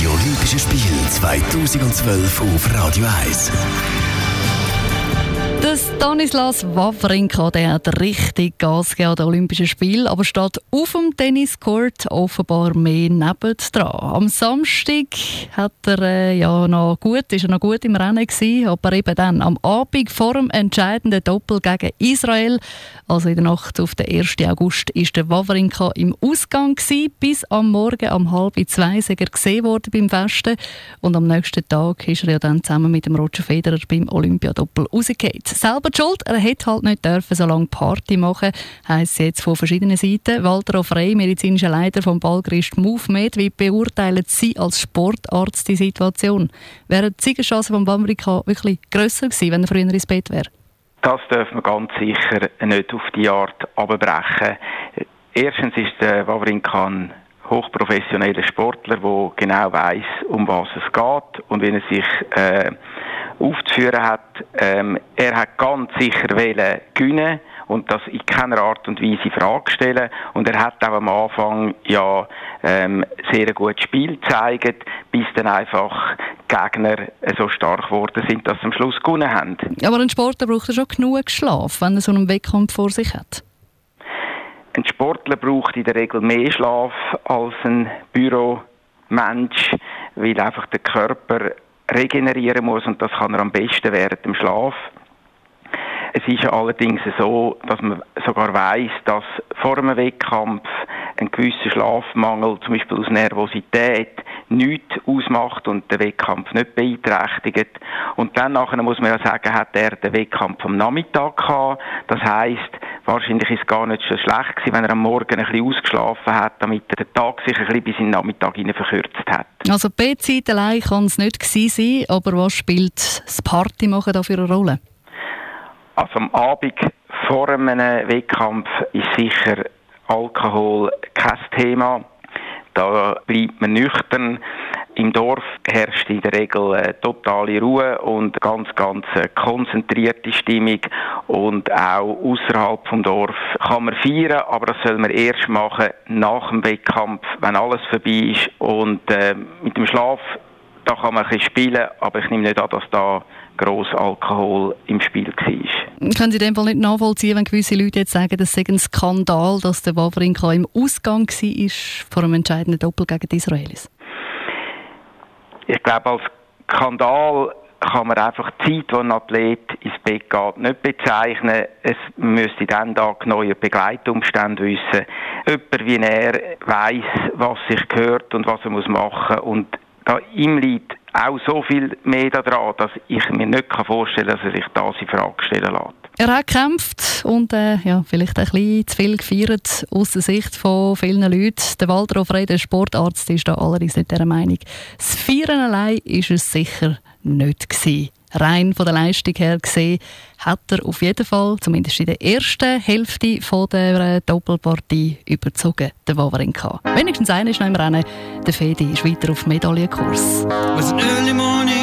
Die Olympischen Spiele 2012 auf Radio 1. Der Stanislas Wawrinka, der hat richtig Gas gegeben an den Olympischen Spielen, aber steht auf dem Tenniscourt offenbar mehr nebendran. Am Samstag ist er noch gut im Rennen gewesen, aber eben dann am Abend vor dem entscheidenden Doppel gegen Israel, also in der Nacht auf den 1. August, ist der Wawrinka im Ausgang gewesen. Bis am Morgen um 1:30 ist er gesehen worden beim Festen und am nächsten Tag ist er ja dann zusammen mit dem Roger Federer beim Olympiadoppel rausgefallen. Selber die Schuld, er hätte halt nicht dürfen so lange Party machen, heisst jetzt von verschiedenen Seiten. Walter Frey, medizinischer Leiter vom Ballgericht MoveMed, wie beurteilen Sie als Sportarzt die Situation? Wäre die Siegeschance von Wawrinka wirklich grösser gewesen, wenn er früher ins Bett wäre? Das dürfen wir ganz sicher nicht auf die Art abbrechen. Erstens ist der Wawrinka ein hochprofessioneller Sportler, der genau weiss, um was es geht und wie er sich aufzuführen hat. Er hat ganz sicher gewinnen und das in keiner Art und Weise in Frage stellen. Und er hat auch am Anfang sehr gutes Spiel gezeigt, bis dann einfach Gegner so stark geworden sind, dass sie am Schluss gewonnen haben. Aber ein Sportler braucht ja schon genug Schlaf, wenn er so einen Wettkampf vor sich hat. Ein Sportler braucht in der Regel mehr Schlaf als ein Büromensch, weil einfach der Körper regenerieren muss und das kann er am besten während dem Schlaf. Es ist allerdings so, dass man sogar weiss, dass vor einem Wettkampf ein gewisser Schlafmangel, zum Beispiel aus Nervosität, nichts ausmacht und den Wettkampf nicht beeinträchtigt. Und dann nachher muss man ja sagen, hat er den Wettkampf am Nachmittag gehabt. Das heisst, wahrscheinlich ist es gar nicht so schlecht gewesen, wenn er am Morgen ein bisschen ausgeschlafen hat, damit er den Tag sich ein bisschen bis in den Nachmittag hinein verkürzt hat. Also die Bettzeit allein kann es nicht gewesen sein, aber was spielt das Partymachen da für eine Rolle? Also am Abend vor einem Wettkampf ist sicher Alkohol kein Thema. Da bleibt man nüchtern. Im Dorf herrscht in der Regel totale Ruhe und ganz konzentrierte Stimmung. Und auch außerhalb vom Dorf kann man feiern, aber das soll man erst machen nach dem Wettkampf, wenn alles vorbei ist. Und mit dem Schlaf, da kann man ein bisschen spielen, aber ich nehme nicht an, dass da gross Alkohol im Spiel war. Können Sie in dem Fall nicht nachvollziehen, wenn gewisse Leute jetzt sagen, das sei ein Skandal, dass der Wawrinka im Ausgang war vor einem entscheidenden Doppel gegen die Israelis? Ich glaube, als Skandal kann man einfach die Zeit, wo ein Athlet ins Bett geht, nicht bezeichnen. Es müsste dann da neue Begleitumstände wissen. Jemand wie er weiss, was sich gehört und was er machen muss. Und da ihm liegt auch so viel mehr daran, dass ich mir nicht vorstellen kann, dass er sich das in Frage stellen lässt. Er hat gekämpft und vielleicht ein bisschen zu viel gefeiert aus der Sicht von vielen Leuten. Der Walter Frey, der Sportarzt, ist da allerdings nicht dieser Meinung. Das Feiern allein war es sicher nicht gewesen. Rein von der Leistung her gesehen, hat er auf jeden Fall, zumindest in der ersten Hälfte von der Doppelpartie, überzogen, der Wawrinka. Wenigstens einer ist noch im Rennen. Der Fedi ist weiter auf Medaillenkurs.